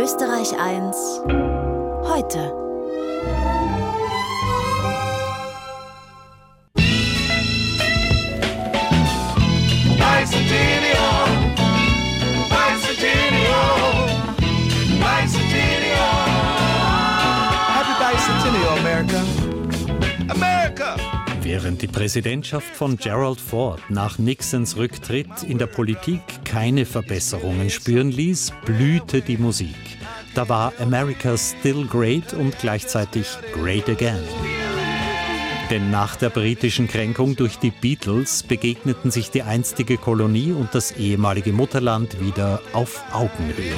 Österreich 1 heute. Während die Präsidentschaft von Gerald Ford nach Nixons Rücktritt in der Politik keine Verbesserungen spüren ließ, blühte die Musik. Da war America still great und gleichzeitig great again. Denn nach der britischen Kränkung durch die Beatles begegneten sich die einstige Kolonie und das ehemalige Mutterland wieder auf Augenhöhe.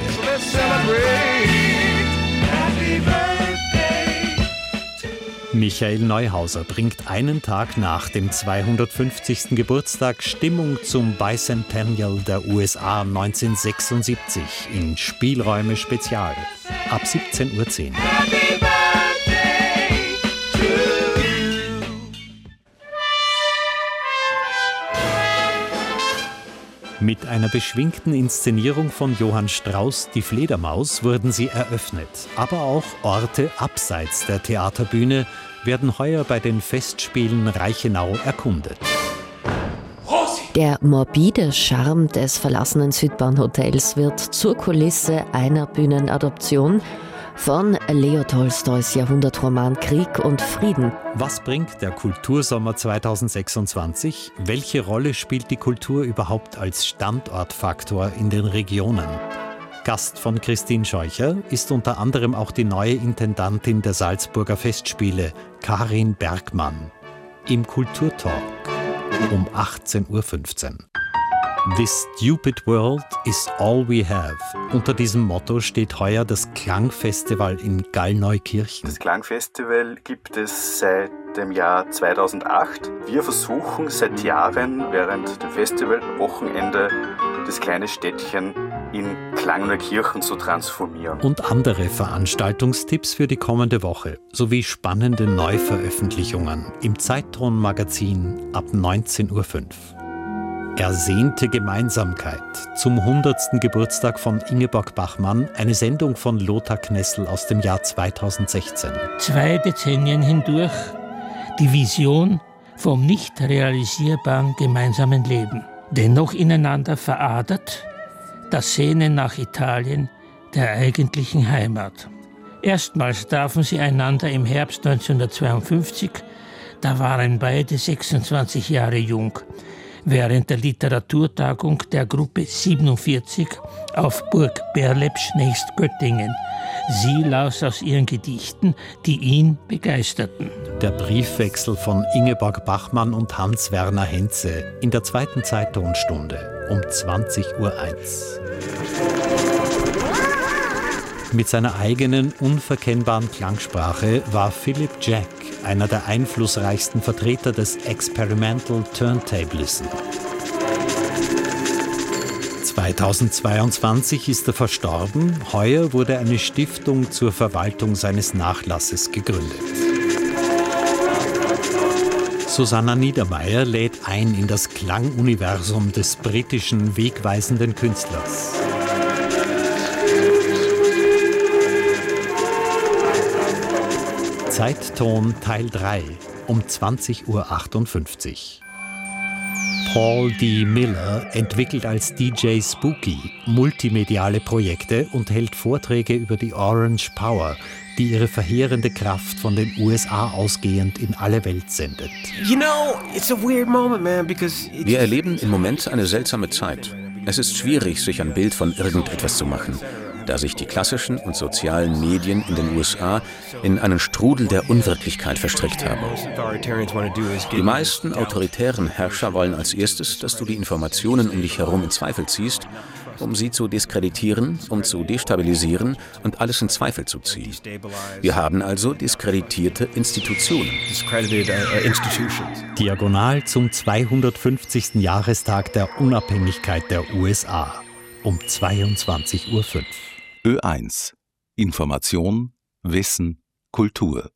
Michael Neuhauser bringt einen Tag nach dem 250. Geburtstag Stimmung zum Bicentennial der USA 1976 in Spielräume Spezial ab 17:10 Uhr. Mit einer beschwingten Inszenierung von Johann Strauss, Die Fledermaus, wurden sie eröffnet. Aber auch Orte abseits der Theaterbühne werden heuer bei den Festspielen Reichenau erkundet. Der morbide Charme des verlassenen Südbahnhotels wird zur Kulisse einer Bühnenadoption von Leo Tolstois Jahrhundertroman Krieg und Frieden. Was bringt der Kultursommer 2026? Welche Rolle spielt die Kultur überhaupt als Standortfaktor in den Regionen? Gast von Christine Scheucher ist unter anderem auch die neue Intendantin der Salzburger Festspiele, Karin Bergmann. Im Kulturtalk um 18:15 Uhr. This stupid world is all we have. Unter diesem Motto steht heuer das Klangfestival in Gallneukirchen. Das Klangfestival gibt es seit dem Jahr 2008. Wir versuchen seit Jahren während dem Festivalwochenende das kleine Städtchen in Klangneukirchen zu transformieren. Und andere Veranstaltungstipps für die kommende Woche, sowie spannende Neuveröffentlichungen im Zeitton-Magazin ab 19:05 Uhr. Ersehnte Gemeinsamkeit zum 100. Geburtstag von Ingeborg Bachmann, eine Sendung von Lothar Knessel aus dem Jahr 2016. 2 Dezennien hindurch die Vision vom nicht realisierbaren gemeinsamen Leben. Dennoch ineinander veradert, das Sehnen nach Italien, der eigentlichen Heimat. Erstmals trafen sie einander im Herbst 1952, da waren beide 26 Jahre jung, während der Literaturtagung der Gruppe 47 auf Burg Berlepsch nächst Göttingen. Sie las aus ihren Gedichten, die ihn begeisterten. Der Briefwechsel von Ingeborg Bachmann und Hans-Werner Henze in der zweiten Zeittonstunde um 20:01 Uhr. Mit seiner eigenen, unverkennbaren Klangsprache war Philip Jack einer der einflussreichsten Vertreter des Experimental Turntablism. 2022 ist er verstorben, heuer wurde eine Stiftung zur Verwaltung seines Nachlasses gegründet. Susanna Niedermeyer lädt ein in das Klanguniversum des britischen wegweisenden Künstlers. Zeitton Teil 3 um 20:58 Uhr. Paul D. Miller entwickelt als DJ Spooky multimediale Projekte und hält Vorträge über die Orange Power, die ihre verheerende Kraft von den USA ausgehend in alle Welt sendet. Wir erleben im Moment eine seltsame Zeit. Es ist schwierig, sich ein Bild von irgendetwas zu machen, da sich die klassischen und sozialen Medien in den USA in einen Strudel der Unwirklichkeit verstrickt haben. Die meisten autoritären Herrscher wollen als erstes, dass du die Informationen um dich herum in Zweifel ziehst, um sie zu diskreditieren, um zu destabilisieren und alles in Zweifel zu ziehen. Wir haben also diskreditierte Institutionen. Diagonal zum 250. Jahrestag der Unabhängigkeit der USA um 22:05 Uhr. Ö1. Information, Wissen, Kultur.